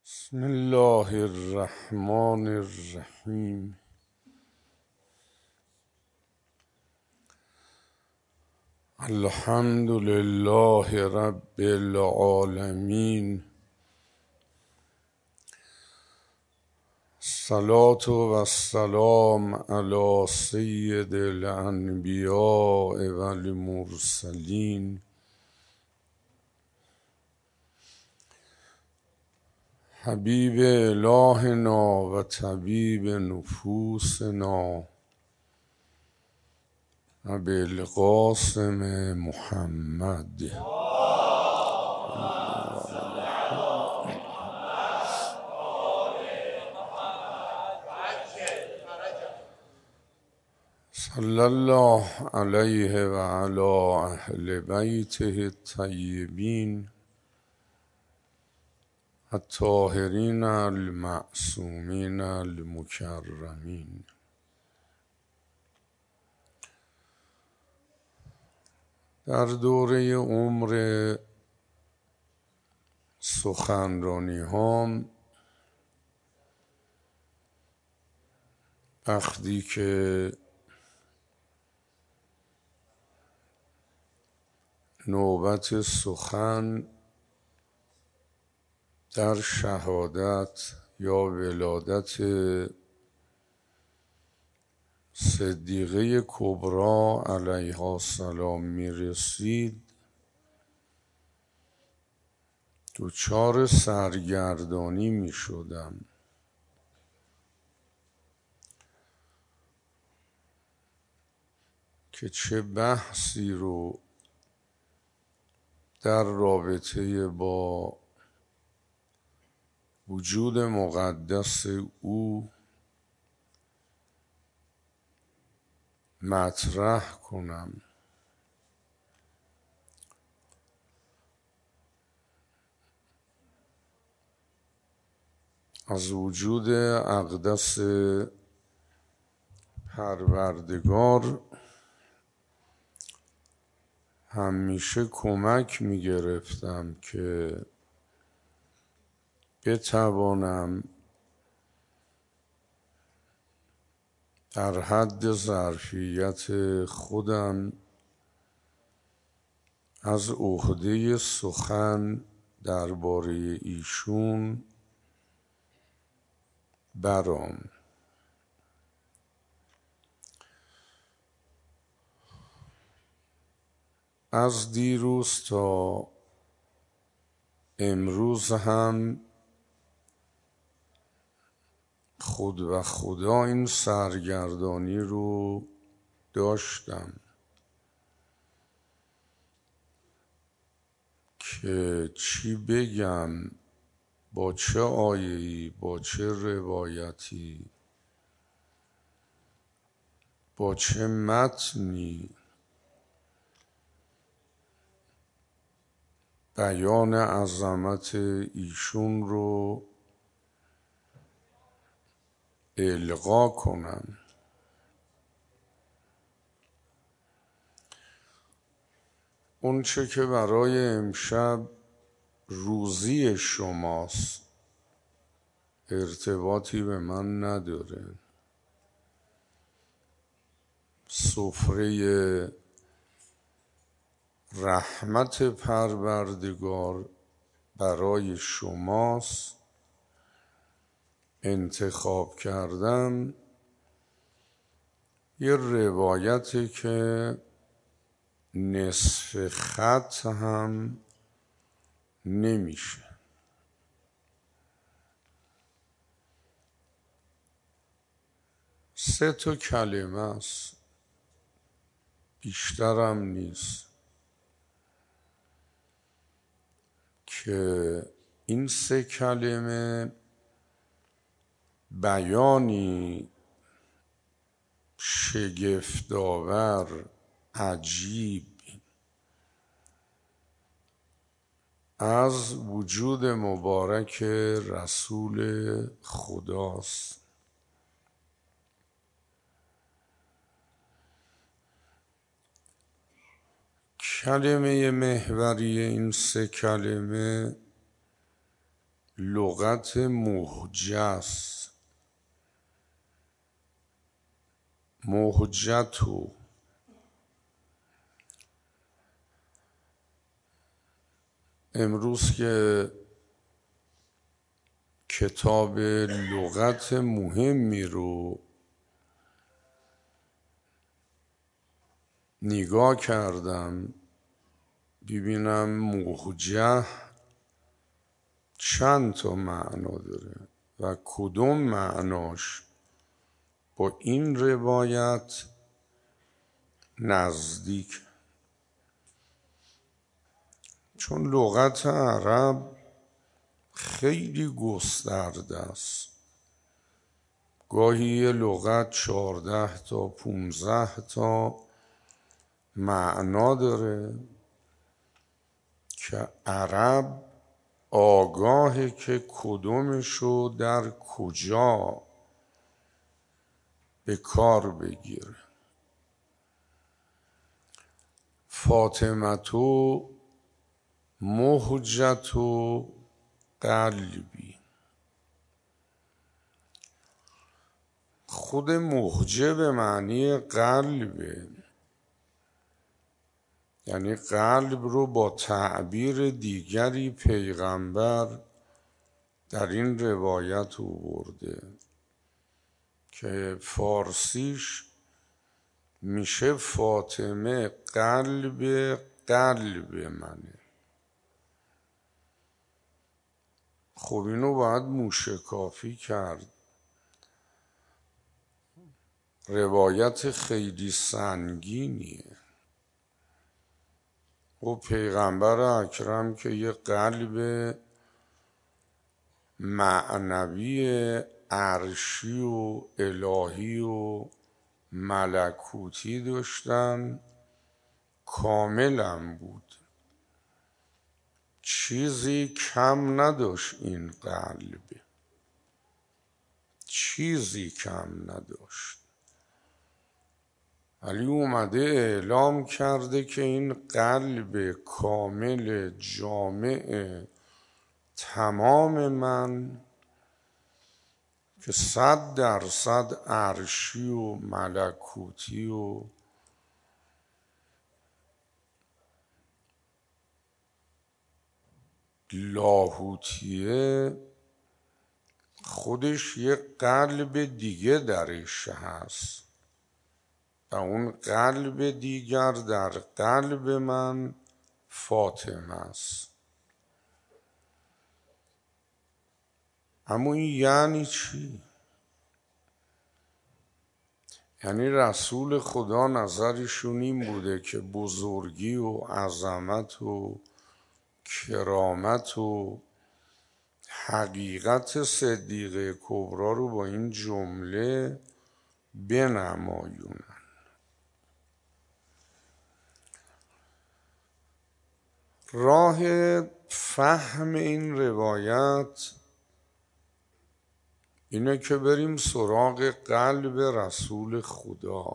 بسم الله الرحمن الرحیم. الحمد لله رب العالمین. الصلاة و السلام علی سید الانبیاء و المرسلین حبیب الهنا و طبیب نفوسنا ابوالقاسم محمد. صلی الله علیه و علی اهل بیته الطیبین الطاهرین المعصومین المکرمین. در دوره عمر سخنرانی هام، وقتی که نوبت سخن در شهادت یا ولادت صدیقه کبری علیها السلام می رسید، دچار سرگردانی می شدم که چه بحثی رو در رابطه با وجود مقدس او مطرح کنم. از وجود اقدس پروردگار همیشه کمک می گرفتم که بتوانم در حد ظرفیت خودم از عهده سخن درباره ایشون برام. از دیروز تا امروز هم خود و خدا این سرگردانی رو داشتم که چی بگم، با چه آیه‌ای، با چه روایتی، با چه متنی بیان عظمت ایشون رو القا کنم. اون چه که برای امشب روزی شماست ارتباطی به من نداره. سفره رحمت پروردگار برای شماست. انتخاب کردم یه روایتی که نصف خط هم نمیشه. 3 کلمه است، بیشترم نیست، که این 3 کلمه بیانی شگفت‌آور، عجیب از وجود مبارک رسول خداست. کلمه محوری این 3 کلمه لغت مهجست، مهجتو. امروز که کتاب لغت مهمی رو نگاه کردم ببینم مهجه چند تا معنا داره و کدوم معناش با این روایت نزدیک. چون لغت عرب خیلی گسترده است، گاهی یه لغت 14 تا 15 تا معنا داره که عرب آگاهه که کدومشو در کجا به کار بگیره. فاطمتو مهجتو قلبی. خود مهجه به معنی قلبه، یعنی قلب رو با تعبیر دیگری پیغمبر در این روایت آورده که فارسیش میشه فاطمه قلب منه. خب اینو باید موشکافی کرد. روایت خیلی سنگینیه. و پیغمبر اکرم که یه قلب معنوی عرشی و الهی و ملکوتی داشتن، کاملم بود، چیزی کم نداشت. این قلب چیزی کم نداشت، ولی اومده اعلام کرده که این قلب کامل جامع تمام من که 100% عرشی و ملکوتی و لاهوتیه، خودش یه قلب دیگه درش هست و اون قلب دیگر در قلب من فاطمه است. اما این یعنی چی؟ یعنی رسول خدا نظرشون این بوده که بزرگی و عظمت و کرامت و حقیقت صدیقه کبرا رو با این جمله بنمایونن. راه فهم این روایت اینه که بریم سراغ قلب رسول خدا،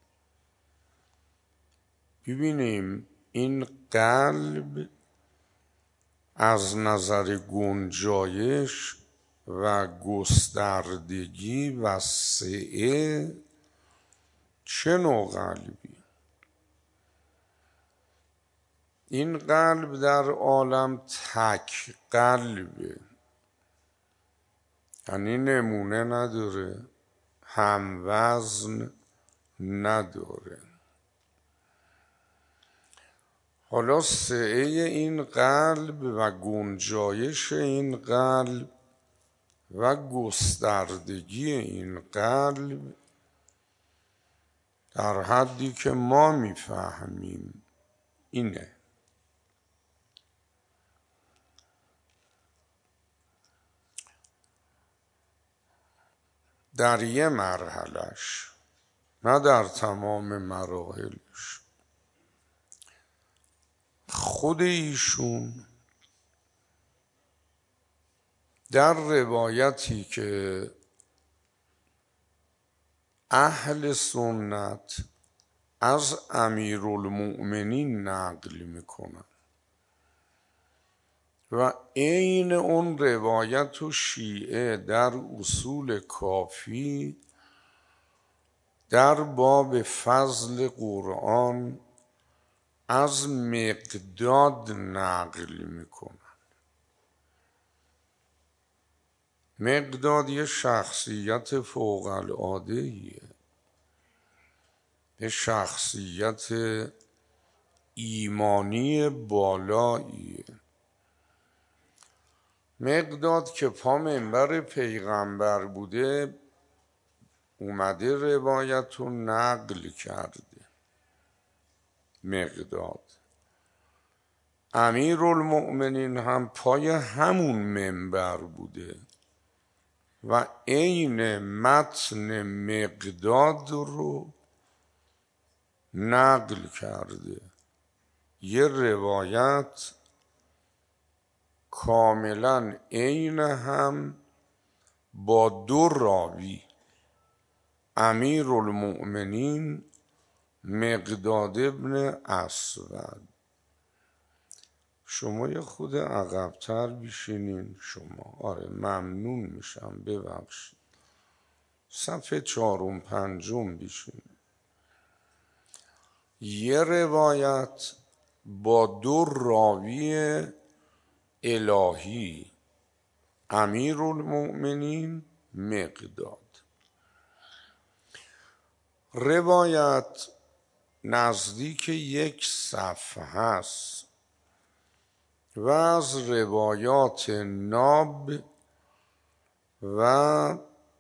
ببینیم این قلب از نظر گنجایش و گستردگی و سعه چه نوع قلبی. این قلب در عالم تک قلبه، یعنی نمونه نداره، هم وزن نداره. حالا سعه این قلب و گنجایش این قلب و گستردگی این قلب در حدی که ما میفهمیم اینه. در یه مرحلش، نه در تمام مراحلش، خود ایشون در روایتی که اهل سنت از امیرالمؤمنین نقل میکنن و عین اون روایت و شیعه در اصول کافی در باب فضل قرآن از مقداد نقل میکنن. مقداد یه شخصیت فوق العاده ایه، یه شخصیت ایمانی بالاییه. مقداد که پا منبر پیغمبر بوده اومده روایت رو نقل کرده. مقداد امیرالمؤمنین هم پای همون منبر بوده و عین متن مقداد رو نقل کرده. یه روایت کاملا عین هم با دو راوی، امیرالمؤمنین مقداد ابن اسود. شما یه خود عقب‌تر بشینین شما. آره ممنون میشم، ببخشید. صفحه 4 و 5 بشین. یه روایت با دو راوی الهی، امیرالمؤمنین مقداد. روایت نزدیک 1 صفحه است و از روایات ناب و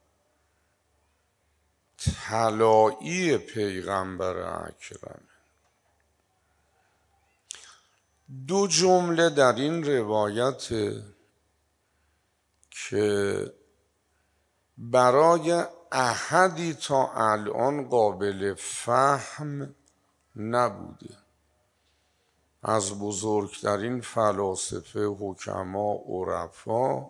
طلایی پیغمبر اکرم. 2 جمله در این روایت که برای احدی تا الان قابل فهم نبوده از بزرگترین فلاسفه، حکما، عرفا،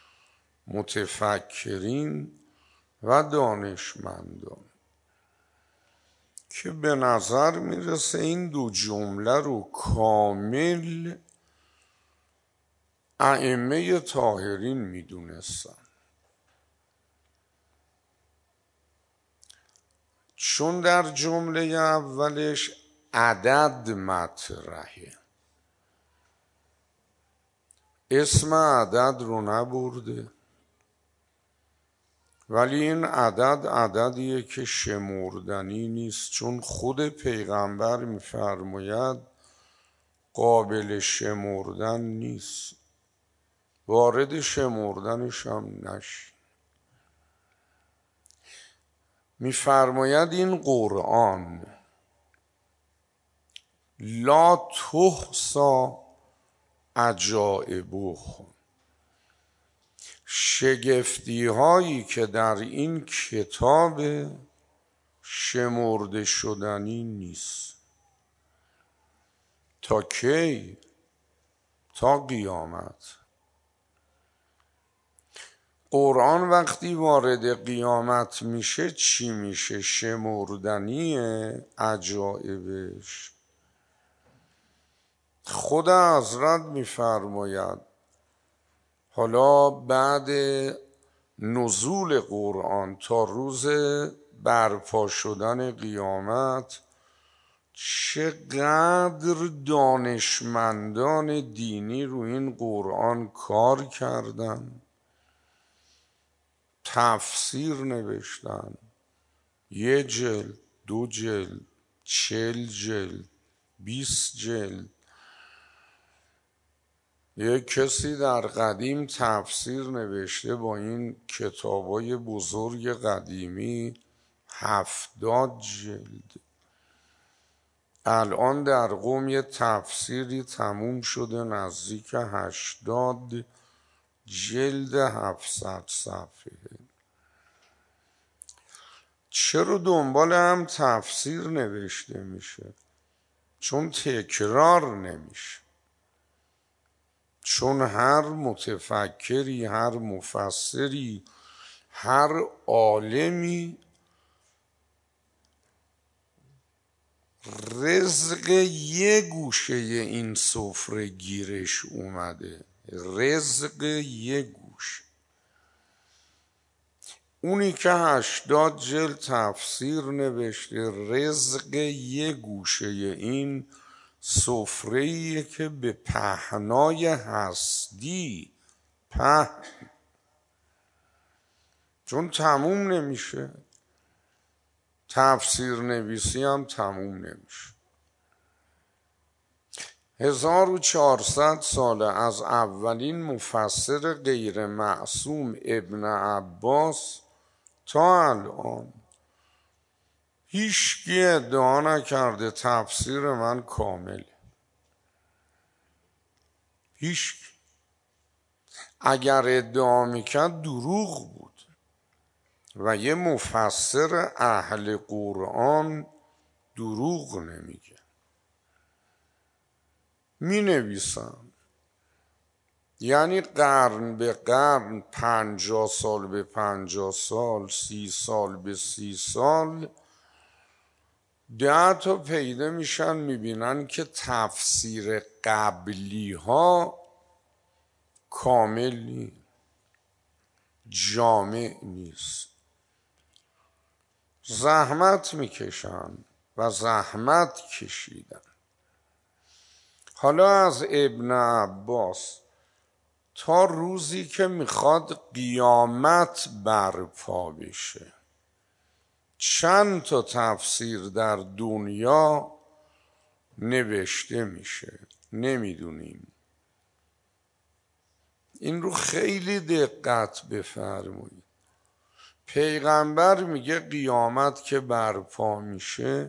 متفکرین و دانشمندان، که به نظر میرسه این 2 جمله رو کامل ائمه طاهرین میدونستن. چون در جمله اولش عدد مطرحه، اسم عدد رو نبرده، ولی این عدد عددیه که شمردنی نیست، چون خود پیغمبر میفرماید قابل شمردن نیست. وارد شمردنش هم نشی. میفرماید این قرآن لا تحصی عجائبه، شگفتی هایی که در این کتاب شمرده شدنی نیست. تا کی؟ تا قیامت. قرآن وقتی وارد قیامت میشه چی میشه؟ شمردنیه عجایبش. خود حضرت میفرماید حالا بعد نزول قرآن تا روز برپا شدن قیامت چقدر دانشمندان دینی رو این قرآن کار کردن، تفسیر نوشتن. 1 جلد، 2 جلد، 40 جلد، 20 جلد. یک کسی در قدیم تفسیر نوشته با این کتابای بزرگ قدیمی 70 جلد. الان در قم یه تفسیری تموم شده نزدیک 80 جلد 700 صفحه. چرا دنبال هم تفسیر نوشته میشه؟ چون تکرار نمیشه. چون هر متفکری، هر مفسری، هر عالمی رزق یه گوشه این سفره گیرش اومده. رزق یه گوشه. اونی که 80 جلد تفسیر نوشته رزق یه گوشه این سفره‌ایه که به پهنای هستی چون تموم نمیشه، تفسیر نویسی هم تموم نمیشه. 1400 ساله از اولین مفسر غیر معصوم ابن عباس تا الان هیچکی ادعا نکرده تفسیر من کامل. هیچ اگر ادعا میکرد دروغ بود و یه مفسر اهل قرآن دروغ نمیگه. می نویسن یعنی قرن به قرن، 50 سال به 50 سال، 30 سال به 30 سال 10 تا پیدا میشن میبینن که تفسیر قبلی ها کامل نیست، جامع نیست. زحمت میکشن و زحمت کشیدن. حالا از ابن عباس تا روزی که میخواد قیامت برپا بشه چند تا تفسیر در دنیا نوشته میشه نمیدونیم. این رو خیلی دقت بفرمایید. پیغمبر میگه قیامت که برپا میشه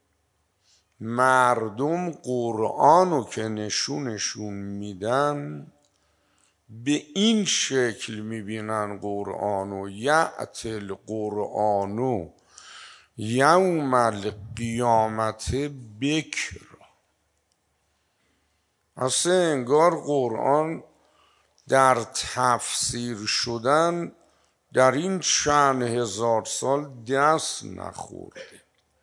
مردم قرآنو که نشونشون میدن به این شکل میبینن قرآنو، یأتی القرآنو یوم القیامت بکرا. اصلا انگار قرآن در تفسیر شدن در این چند هزار سال دست نخورده.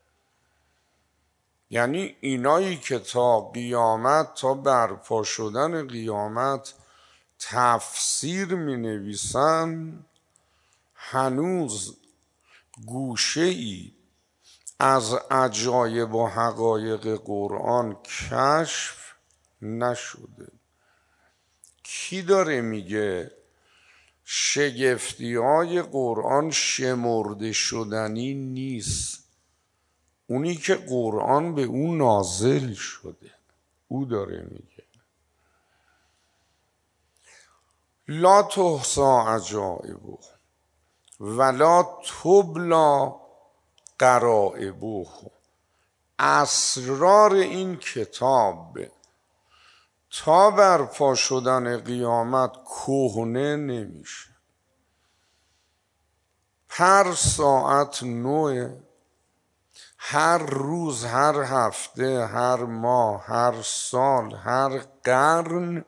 یعنی اینایی که تا قیامت، تا برپا شدن قیامت تفسیر می نویسن هنوز گوشه ای از عجایب و حقایق قرآن کشف نشده. کی داره میگه شگفتی های قرآن شمرده شدنی نیست؟ اونی که قرآن به اون نازل شده او داره میگه لا تحصی عجائبه ولا تبلی غرایبه. اسرار این کتاب تا برپا شدن قیامت کهنه نمیشه. هر ساعت نوع، هر روز، هر هفته، هر ماه، هر سال، هر قرن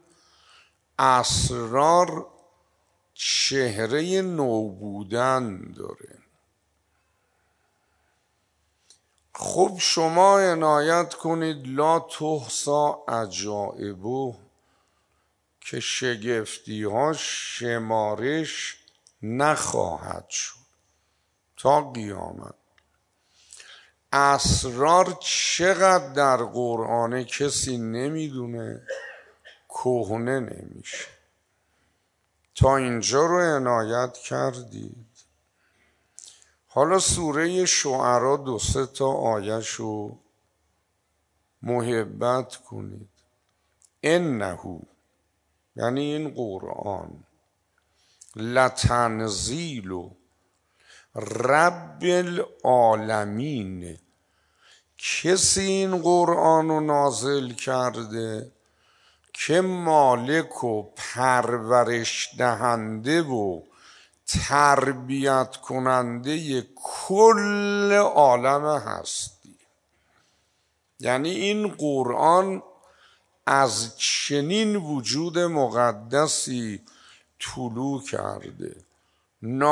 اسرار چهره نو بودن داره. خب شما عنایت کنید لا تحصی عجائبه که شگفتی ها شمارش نخواهد شد تا قیامت. اسرار چقدر در قرآن کسی نمیدونه، کهنه نمیشه. تا اینجا رو عنایت کردید. حالا سوره شعرا 2-3 تا آیه‌شو محبت کنید. انه یعنی این قرآن لتنزیل رب العالمین. کسی این قرآن رو نازل کرده که مالک و پرورش دهنده و تربیت کننده کل عالم هستی. یعنی این قرآن از چنین وجود مقدسی طلوع کرده،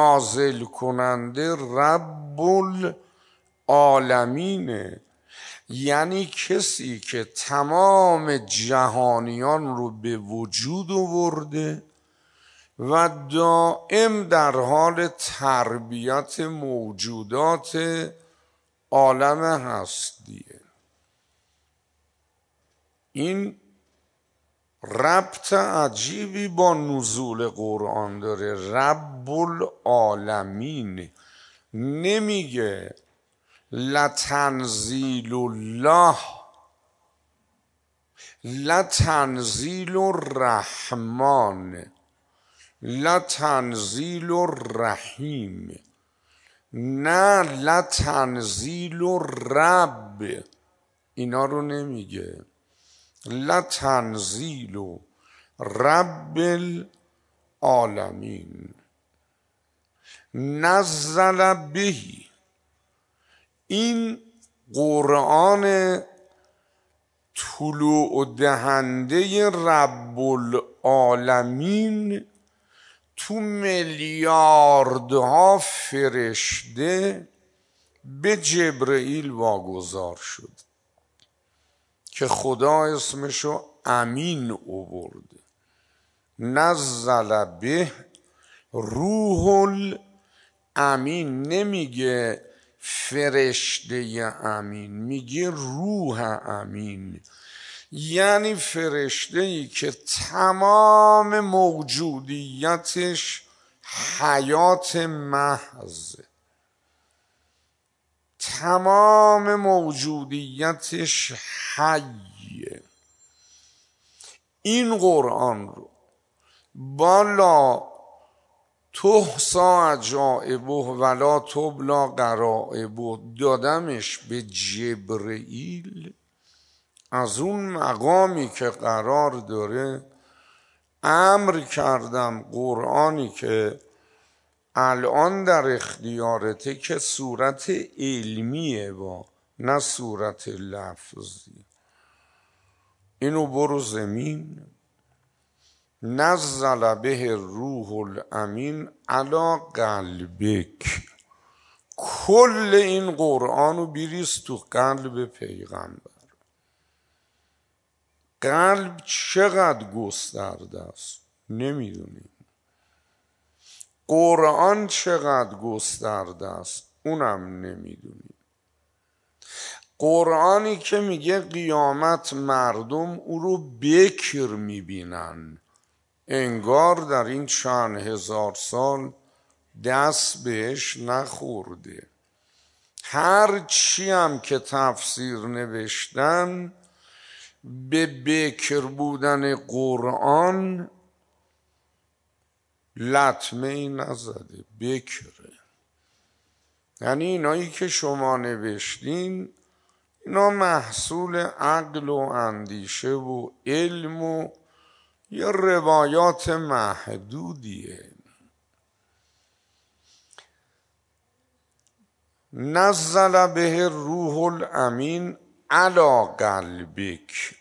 نازل کننده رب العالمینه. یعنی کسی که تمام جهانیان رو به وجود آورده و دائم در حال تربیت موجودات عالم هستیه. این ربط عجیبی با نزول قرآن داره. رب العالمین نمیگه لتنزیل الله، لتنزیل الرحمن، لتنزیل الرحیم، نه لتنزیل الرب. اینا رو نمیگه. لتنزیل رب العالمین نزل بهی. این قرآن طلوع دهنده رب العالمین تو میلیاردها فرشته به جبرئیل واگذار شد که خدا اسمشو امین آورده. نزل به روح الامین، نمیگه فرشته امین، میگه روح امین. یعنی فرشته‌ای که تمام موجودیتش حیات محض، تمام موجودیتش حیه. این قرآن رو بالا تحصا عجائبه ولا تبلا غرائبه دادمش به جبرئیل، از اون مقامی که قرار داره امر کردم قرآنی که الان در اختیارته که صورت علمیه با نه صورت لفظی، اینو برو زمین. نزل به روح الامین علی قلبک. کل این قرآن رو بریز تو قلب پیغمبر. قلب چقدر گسترده است نمیدونیم. قرآن چقدر گسترده است اونم نمیدونیم. قرآنی که میگه قیامت مردم او رو بکر میبینن، انگار در این چند هزار سال دست بهش نخورده. هر چی هم که تفسیر نوشتن به بکر بودن قرآن لطمه ای نزده. بکره یعنی اینایی که شما نوشتین اینا محصول عقل و اندیشه و علم و یه روایات محدودیه. نزل به روح الامین علی قلبک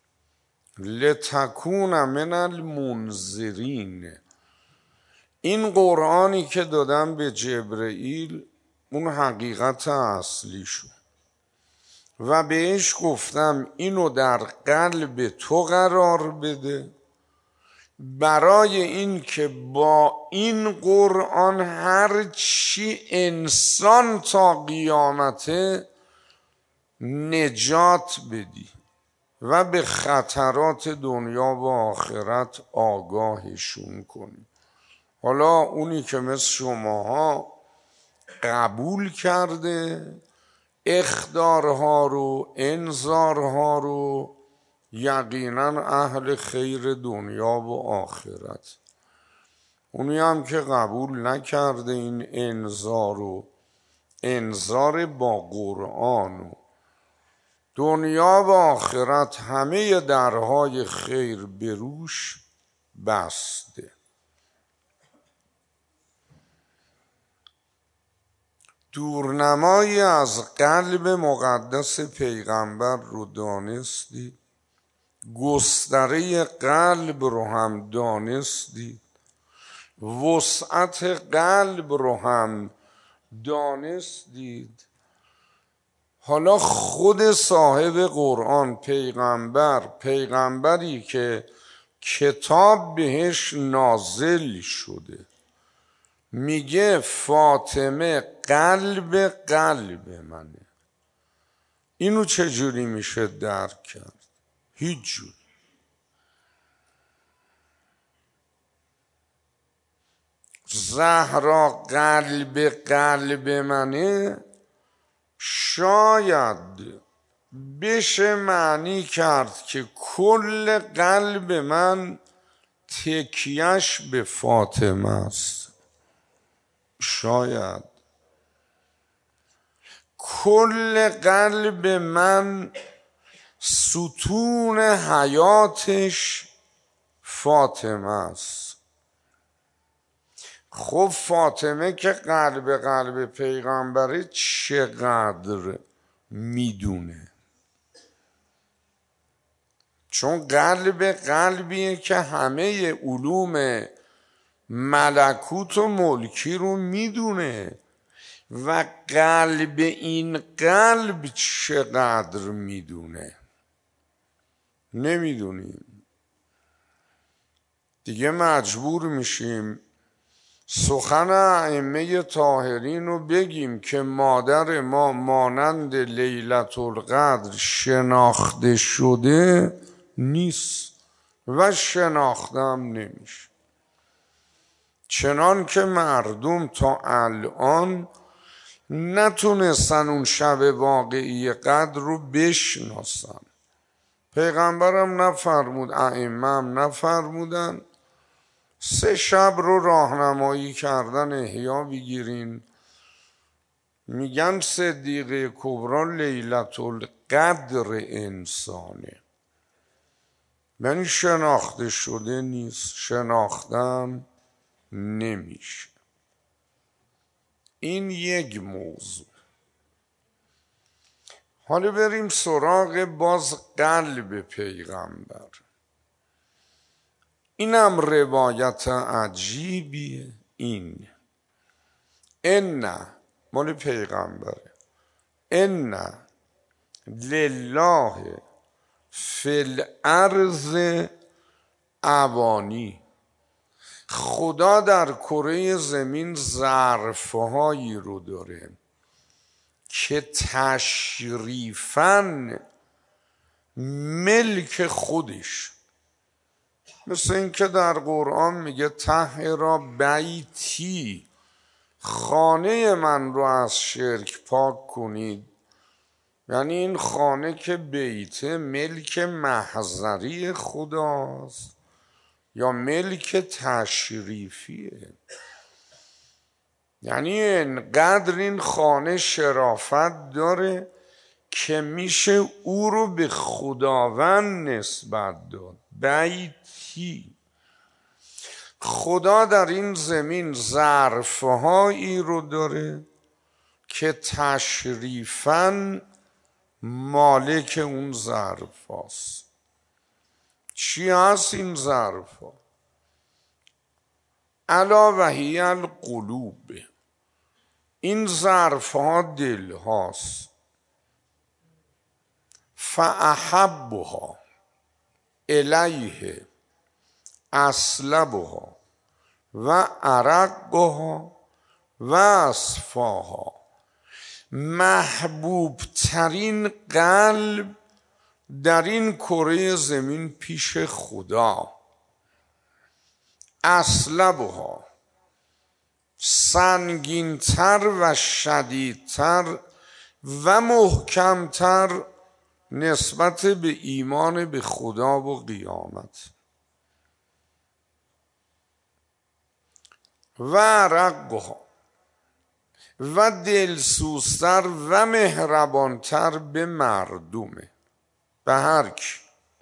لتکون من المنذرین. این قرآنی که دادم به جبرئیل اون حقیقت اصلی شد و بهش گفتم اینو در قلب تو قرار بده برای این که با این قرآن هر چی انسان تا قیامته نجات بدی و به خطرات دنیا و آخرت آگاهشون کنی. حالا اونی که مثل شماها قبول کرده اخطارها رو انذارها رو، یقینا اهل خیر دنیا و آخرت. اونی هم که قبول نکرده این انذار و انذار با قرآن و دنیا و آخرت همه درهای خیر بروش بسته. دورنمایی از قلب مقدس پیغمبر رو دانستید، گستره قلب رو هم دانستید، وسعت قلب رو هم دانستید. حالا خود صاحب قرآن پیغمبری که کتاب بهش نازل شده میگه فاطمه قلب منه، اینو چجوری میشه درک کرد؟ هیچ جور. زهرا قلب منه شاید بشه معنی کرد که کل قلب من تکیهش به فاطمه است. شاید کل قلب من ستون حیاتش فاطمه است. خب فاطمه که قلب پیغمبره چقدر میدونه؟ چون قلبیه که همه علوم ملکوت و ملکی رو میدونه و قلب این قلب چقدر میدونه؟ نمیدونیم. دیگه مجبور میشیم سخن ائمه طاهرین رو بگیم که مادر ما مانند لیلة القدر شناخته شده نیست و شناخته هم نمیشه، چنان که مردم تا الان نتونستن اون شب واقعی قدر رو بشناسن. پیغمبرم نفرمود، ائمه هم نفرمودن 3 شب رو راهنمایی کردن احیا بگیرین. میگن صدیقه کبری لیلة القدر انسانه، یعنی شناخته شده نیست، شناختم نمیشه. این یک موضوع. حالا بریم سراغ باز قلب پیغمبر. اینم روایت عجیبیه. این مال پیغمبره. ان لله فی الارض اوانی، خدا در کره زمین ظرفهایی رو داره که تشریفاً ملک خودش، مثل این که در قرآن میگه طهر بیتی، خانه من رو از شرک پاک کنید. یعنی این خانه که بیته ملک محضری خداست یا ملک تشریفیه. یعنی انقدر این خانه شرافت داره که میشه او رو به خداوند نسبت داد. بیتی، خدا در این زمین ظرفهایی رو داره که تشریفاً مالک اون ظرف هاست. چی هست این ظرف ها؟ الا و هی القلوب، این ظرف ها دل هاست. فاحبها الیه اسلبها و ارقها و اصفاها، محبوب ترین قلب در این کره زمین پیش خدا. اسلبها، سنگینتر و شدیدتر و محکمتر نسبت به ایمان به خدا و قیامت. و رقها، و دلسوزتر و مهربانتر به مردمه، به هر کی.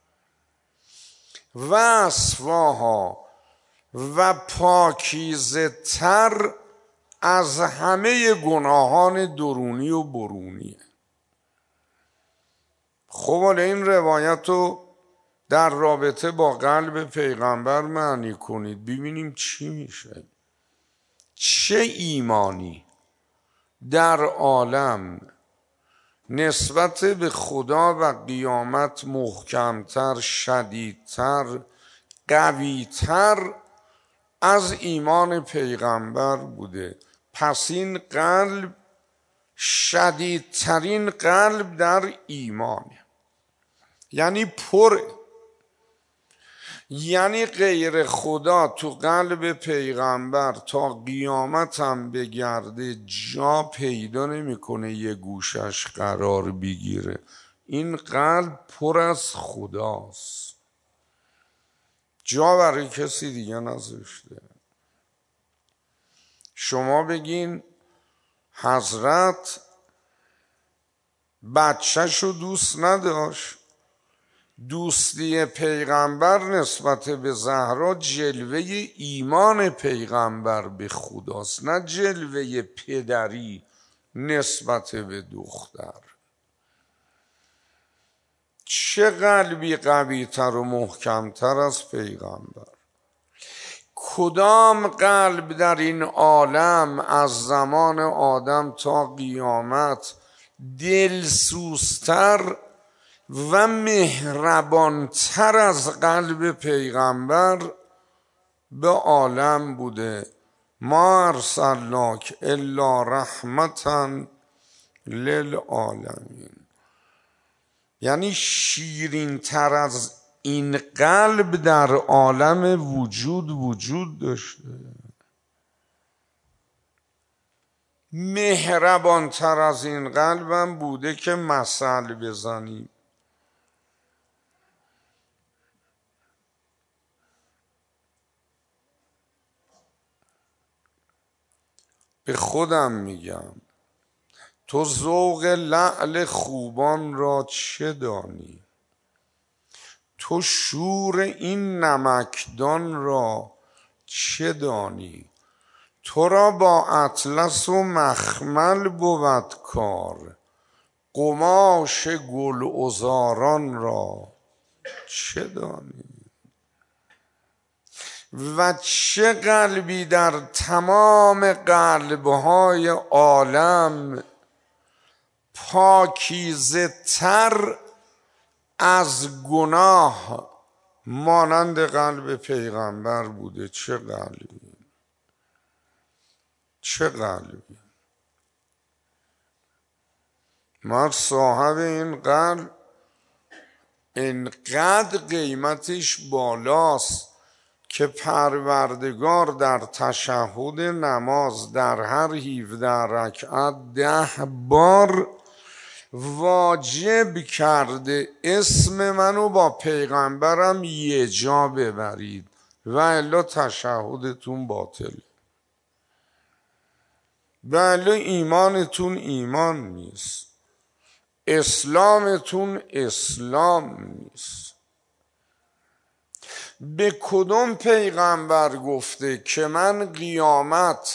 و اصفاها، و پاکیزه تر از همه گناهان درونی و برونیه. خب حالا این روایت رو در رابطه با قلب پیغمبر معنی کنید، ببینیم چی میشه. چه ایمانی در عالم نسبت به خدا و قیامت محکمتر، شدیدتر، قویتر از ایمان پیغمبر بوده. پس این قلب شدیدترین قلب در ایمانه، یعنی پره. یعنی غیر خدا تو قلب پیغمبر تا قیامت هم بگرده جا پیدا نمیکنه یه گوشش قرار بگیره. این قلب پر از خداست، جا برای کسی دیگه نذاشته. شما بگین حضرت بچه‌شو دوست نداشت، دوستی پیغمبر نسبت به زهرا جلوه ایمان پیغمبر به خداست، نه جلوه پدری نسبت به دختر. چه قلبی قوی‌تر و محکمتر از پیغمبر؟ کدام قلب در این عالم از زمان آدم تا قیامت دلسوزتر و مهربانتر از قلب پیغمبر به عالم بوده؟ ما ارسلناک الا رحمتا للعالمین. یعنی شیرین تر از این قلب در عالم وجود داشته، مهربان تر از این قلبم بوده که مثل بزنیم. به خودم میگم تو ذوق لعل خوبان را چه دانی؟ تو شور این نمکدان را چه دانی؟ تو را با اطلس و مخمل بود کار، قماش گل عذاران را چه دانی؟ و چه قلبی در تمام قلبهای عالم پاکیزه تر از گناه مانند قلب پیغمبر بوده؟ چه قلبی، چه قلبی. مرد صاحب این قلب اینقدر قیمتش بالاست که پروردگار در تشهد نماز در هر 17 رکعت 10 بار واجب کرده اسم منو با پیغمبرم یه جا ببرید و الا تشهدتون باطل، و الا ایمانتون ایمان نیست، اسلامتون اسلام نیست. به کدوم پیغمبر گفته که من قیامت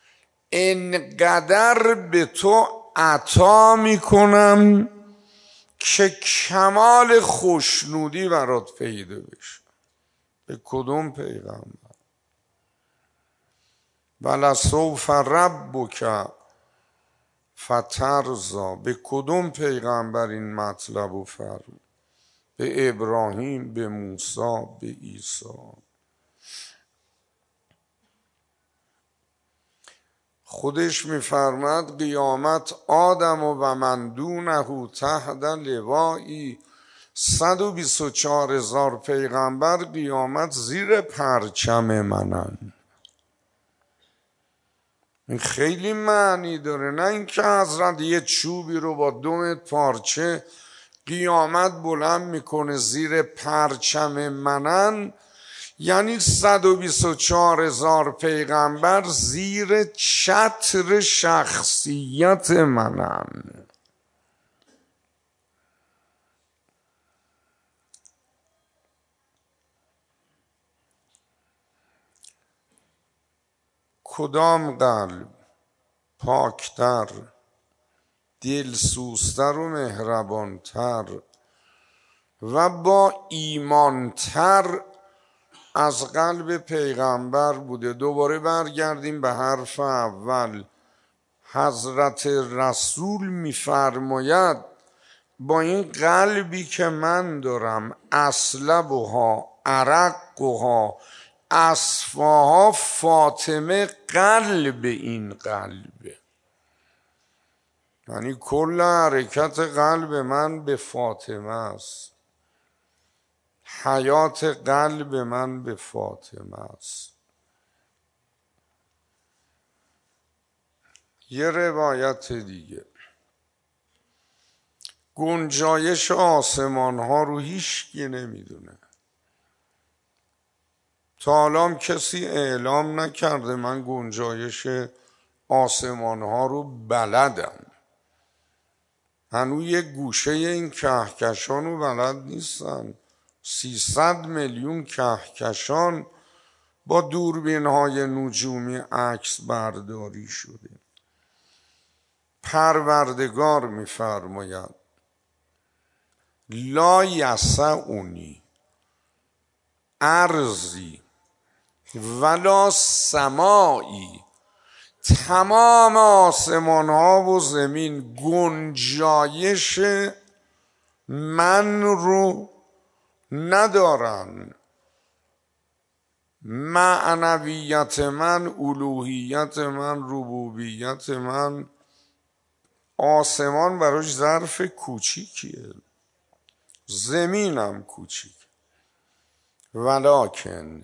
انقدر به تو عطا میکنم که کمال خوشنودی برات پیدا بشه؟ به کدوم پیغمبر؟ ولسوف ربک فترضی. به کدوم پیغمبر این مطلب رو فرمود؟ به ابراهیم، به موسی، به عیسی. خودش میفرماد قیامت آدم و من دونه تحت لوایی، 124,000 پیغمبر قیامت زیر پرچم منن. این خیلی معنی داره، نه اینکه حضرت یه چوبی رو با 2 متر پارچه قیامت بلند میکنه زیر پرچم منن، یعنی 124,000 پیغمبر زیر چتر شخصیت منن. کدام قلب پاکتر، دلسوزتر و مهربانتر و با ایمانتر از قلب پیغمبر بوده؟ دوباره برگردیم به حرف اول. حضرت رسول میفرماید با این قلبی که من دارم، اصلبها ارقها اصفاها، فاطمه قلب این قلبه. یعنی کل حرکت قلب من به فاطمه است، حیات قلب من به فاطمه است. یه روایت دیگه، گنجایش آسمان ها رو هیچکی نمیدونه. تا حالا کسی اعلام نکرده من گنجایش آسمان ها رو بلدم. هنوز یه گوشه این کهکشان رو بلد نیستن. 300 میلیون کهکشان با دوربین های نجومی عکس برداری شده. پروردگار میفرماید لا یسعنی ارضی ولا سمایی، تمام آسمان ها و زمین گنجایش من رو ندارن، معنویت من، الوهیت من، ربوبیت من. آسمان براش ظرف کوچیکیه، زمینم کوچیک. ولکن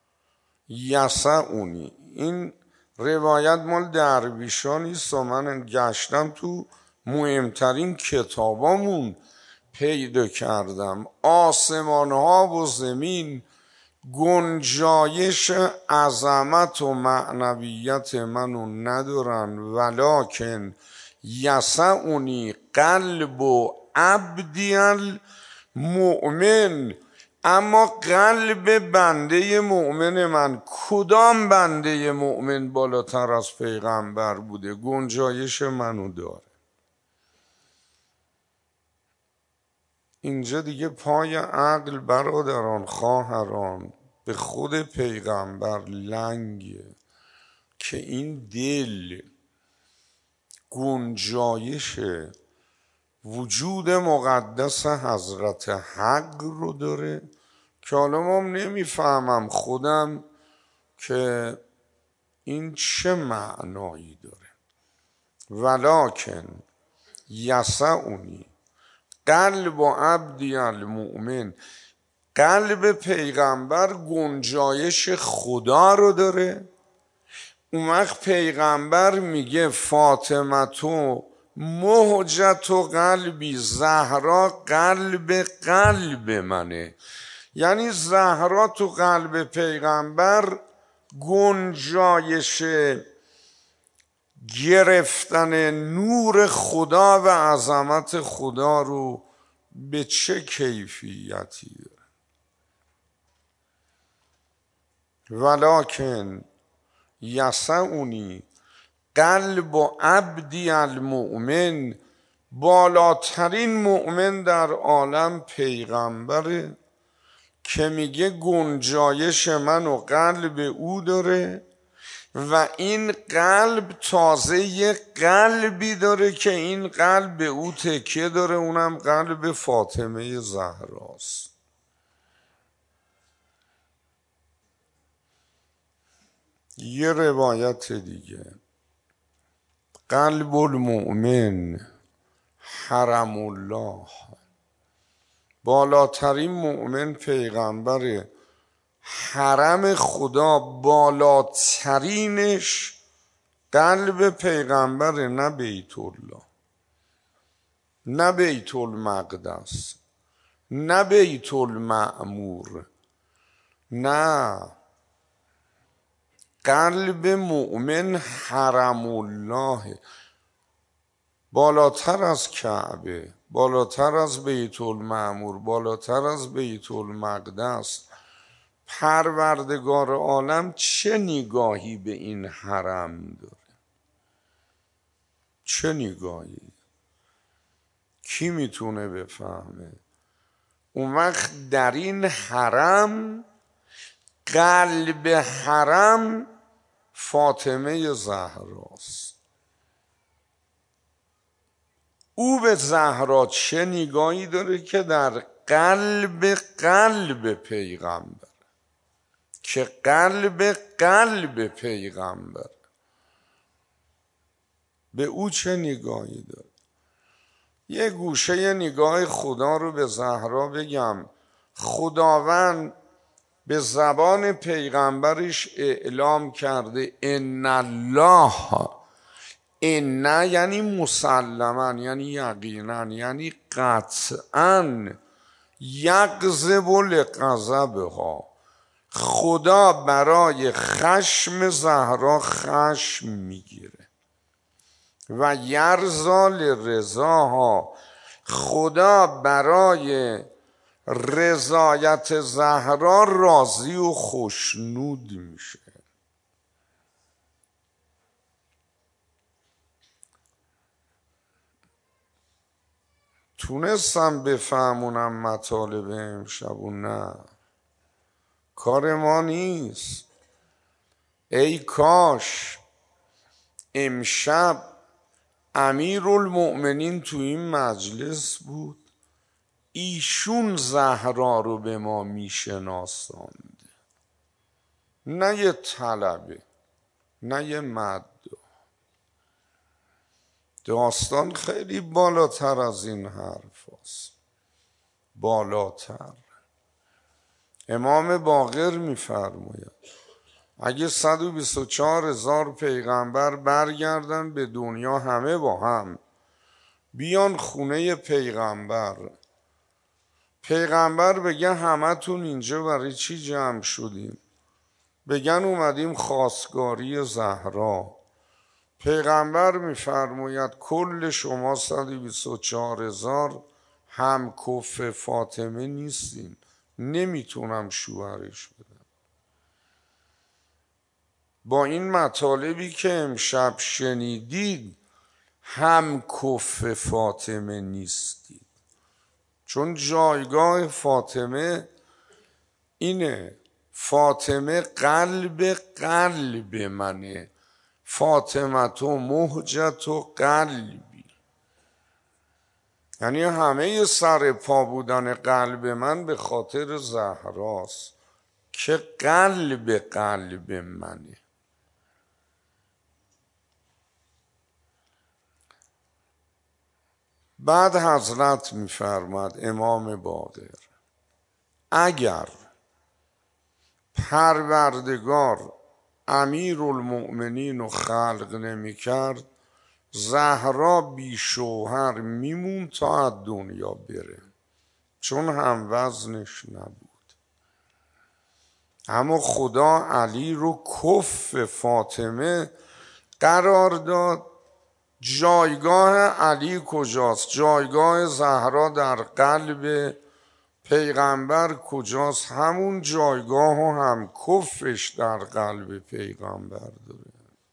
یسعنی، این روایت مال درویشان نیست، من گشتم تو مهمترین کتابامون پیدا کردم. آسمان ها و زمین گنجایش عظمت و معنویت منو ندارن. ولکن یسعنی قلب و عبدی المؤمن، اما قلب بنده مؤمن من. کدام بنده مؤمن بالاتر از پیغمبر بوده؟ گنجایش منو داره. اینجا دیگه پای عقل برادران خواهران به خود پیغمبر لنگه که این دل گنجایش وجود مقدس حضرت حق رو داره که حالا ما نمیفهمم خودم که این چه معنایی داره. ولکن یسعنی قلب و عبدی المؤمن، قلب پیغمبر گنجایش خدا رو داره. اون وقت پیغمبر میگه فاطمه تو مهجت و قلبی، زهرا قلب منه. یعنی زهرا تو قلب پیغمبر گنجایش گرفتن نور خدا و عظمت خدا رو به چه کیفیتی داره. ولکن یسعنی قلب و عبدی المؤمن، بالاترین مؤمن در عالم پیغمبره که میگه گنجایش من و قلب او داره و این قلب تازه یه قلبی داره که این قلب به او تکیه داره، اونم قلب فاطمه زهراست. یه روایت دیگه، قلب المؤمن حرم الله، بالاترین مؤمن پیغمبره، حرم خدا بالاترینش قلب پیغمبره، نه بیت الله، نه بیت المقدس، نه بیت المعمور، نه، قلب مؤمن حرم الله، بالاتر از کعبه، بالاتر از بیت المعمور، بالاتر از بیت المقدس. پروردگار عالم چه نگاهی به این حرم داره؟ چه نگاهی؟ کی میتونه بفهمه؟ اون وقت در این حرم، قلب حرم فاطمه زهراست. او به زهرا چه نگاهی داره که در قلب پیغمبر، که قلب پیغمبر به او چه نگاهی داره. یه گوشه نگاه خدا رو به زهرا بگم. خداوند به زبان پیغمبرش اعلام کرده ان الله، ان یعنی مسلما، یعنی یقینا، یعنی قطعا، یغضب لغضبها، خدا برای خشم زهرا خشم میگیره و یرضا لرضاها، خدا برای رضایت زهرا راضی و خوشنود میشه. تونستم بفهمونم مطالب امشب و نه، کار ما نیست. ای کاش امشب امیرالمؤمنین تو این مجلس بود، ایشون زهرا رو به ما میشناساند، نه یه طلبه، نه یه مدعا. داستان خیلی بالاتر از این حرف هست، بالاتر. امام باقر میفرماید اگه 124,000 پیغمبر برگردن به دنیا همه با هم بیان خونه پیغمبر بگه همه تون اینجا برای چی جمع شدیم؟ بگن اومدیم خواستگاری زهرا. پیغمبر میفرماید کل شما 124,000 هم کف فاطمه نیستین، نمیتونم شوهرش بدم. با این مطالبی که امشب شنیدید هم کف فاطمه نیستید، چون جایگاه فاطمه اینه. فاطمه قلب منه، فاطمه تو مهجت و قلبی، یعنی همه سر پا بودن قلب من به خاطر زهراست که قلب منه. بعد حضرت میفرماد امام باقر اگر پروردگار امیرالمؤمنین رو خلق نمی کرد زهرا بی شوهر میمون تا از دنیا بره، چون هم وزنش نبود. اما خدا علی رو کف فاطمه قرار داد. جایگاه علی کجاست؟ جایگاه زهرا در قلب پیغمبر کجاست؟ همون جایگاه و هم کفش در قلب پیغمبر داره.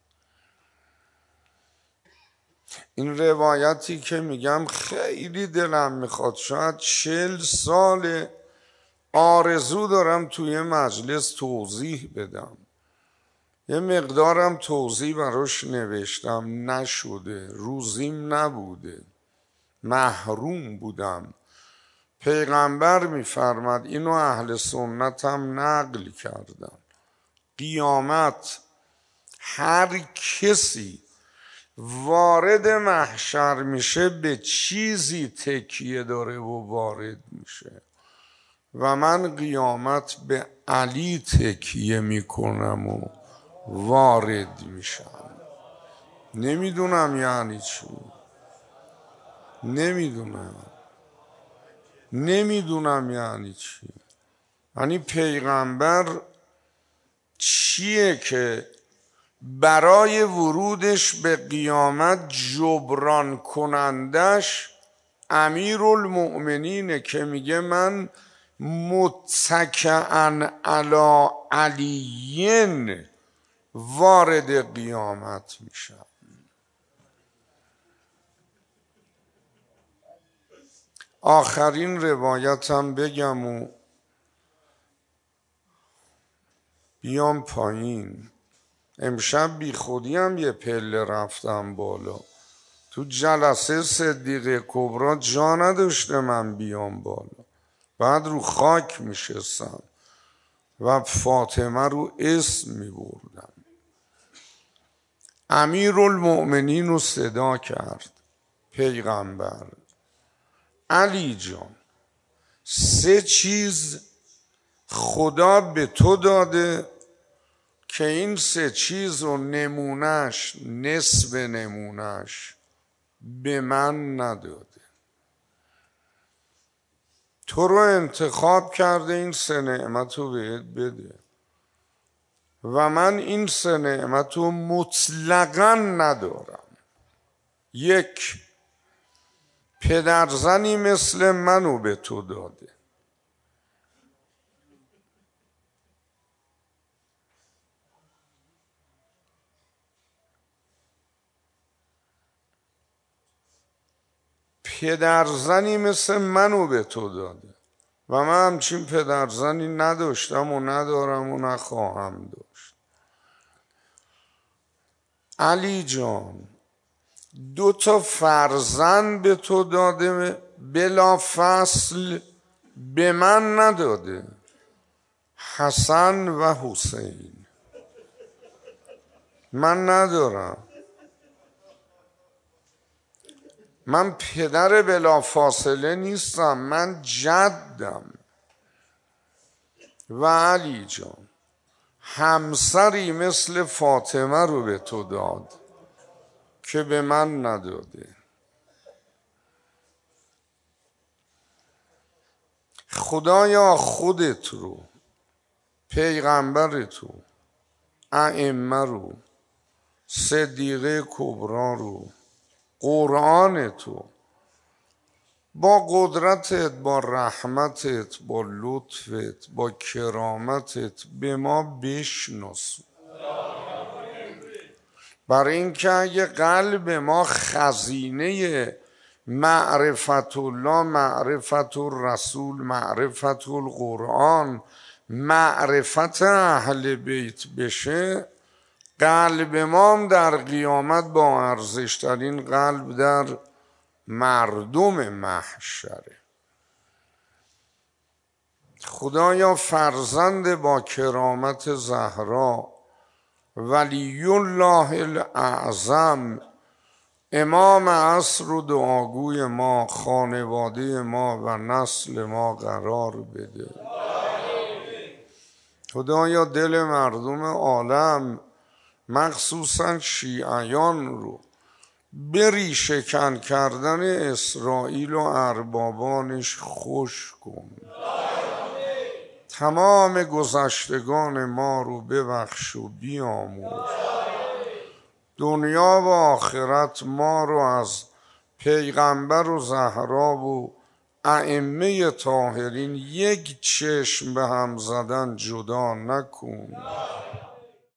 این روایتی که میگم خیلی دلم میخواد، شاید 40 سال آرزو دارم توی مجلس توضیح بدم، یه مقدارم توضیح براش نوشتم نشده، روزیم نبوده، محروم بودم. پیغمبر میفرماد اینو اهل سنت هم نقل کردن، قیامت هر کسی وارد محشر میشه به چیزی تکیه داره و وارد میشه و من قیامت به علی تکیه میکنم و وارد میشم. نمیدونم یعنی چی، نمیدونم یعنی چی. یعنی پیغمبر چیه که برای ورودش به قیامت جبران کنندش امیرالمؤمنینه که میگه من متکئا علی علیین وارد قیامت میشم. آخرین روایتم بگم و بیام پایین. امشب بی خودی هم یه پله رفتم بالا، تو جلسه صدیقه کبرا جا نداشته من بیام بالا، بعد رو خاک میشستم و فاطمه رو اسم میبردم. امیرالمؤمنین رو صدا کرد پیغمبر: علی جان، 3 چیز خدا به تو داده که این 3 چیز رو نمونش، نصف نمونش به من نداده. تو رو انتخاب کرده این 3 نعمت رو بهت بده و من این 3 نعمت رو مطلقا ندارم. 1، پدرزنی مثل منو به تو داده. پدرزنی مثل منو به تو داده و من همچین پدرزنی نداشتم و ندارم و نخواهم داشت. علی جان، 2 تا فرزند به تو داده بلا فصل، به من نداده، حسن و حسین. من ندارم. من پدر بلا فاصله نیستم، من جدم. و علی جان، همسری مثل فاطمه رو به تو داد که به من نداده. خدایا خودت رو، پیغمبرت رو، ائمه رو، صدیقه کبرا رو، قرآن تو با قدرتت، با رحمتت، با لطفت، با کرامتت به ما بشناسون. برای اینکه اگه قلب ما خزینه معرفت الله، معرفت الرسول، معرفت القرآن، معرفت اهل بیت بشه، قلب ما هم در قیامت با ارزشترین قلب در مردم محشره. خدایا فرزند با کرامت زهرا، ولی الله الاعظم، امام عصر و دعاگوی ما، خانواده ما و نسل ما قرار بده. خدایا دل مردم عالم مخصوصا شیعیان رو به ریشه‌کن کردن اسرائیل و اربابانش خوش کن. تمام گذشتگان ما رو ببخش و بیامرز. دنیا و آخرت ما رو از پیغمبر و زهرا و ائمه طاهرین 1 چشم به هم زدن جدا نکن.